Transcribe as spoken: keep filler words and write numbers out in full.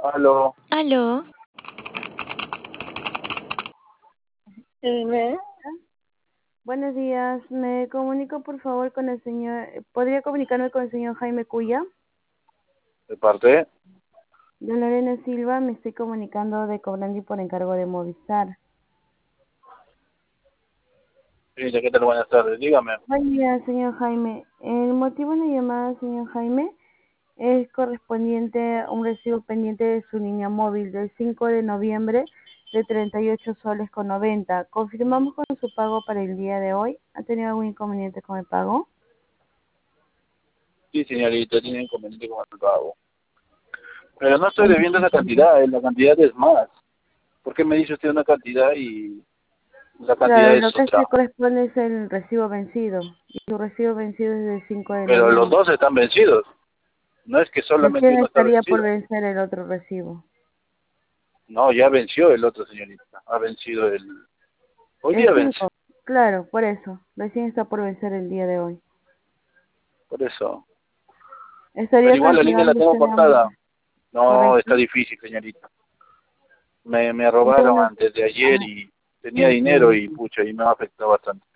Aló. Aló. Dime. Buenos días, me comunico por favor con el señor, ¿podría comunicarme con el señor Jaime Cuya? ¿De parte? De Lorena Silva, me estoy comunicando de Cobrandi por encargo de Movistar. Sí, ¿de qué tal? Buenas tardes, dígame. Buen día, señor Jaime. El motivo de la llamada, señor Jaime, es correspondiente a un recibo pendiente de su línea móvil del cinco de noviembre de treinta y ocho soles con noventa. Confirmamos con su pago para el día de hoy. ¿Ha tenido algún inconveniente con el pago? Sí, señorita, tiene inconveniente con el pago. Pero no estoy debiendo esa cantidad, eh, la cantidad es más. ¿Por qué me dice usted una cantidad y la cantidad Claro, es lo que otra? se corresponde es el recibo vencido. Y su recibo vencido es del cinco de Pero los noviembre. dos están vencidos. No es que solamente Recién uno está estaría por vencido. vencer el otro recibo. No, ya venció el otro, señorita. Ha vencido el... Hoy El día vence. cinco, claro, por eso. Recién está por vencer el día de hoy. Por eso. Pero Estaría igual la línea la cancelando tengo usted ambos, cortada. No, está ¿correcto? difícil, señorita. Me, me robaron Entonces, antes de ayer ah, y tenía dinero entiendo. y pucha, y me ha afectado bastante.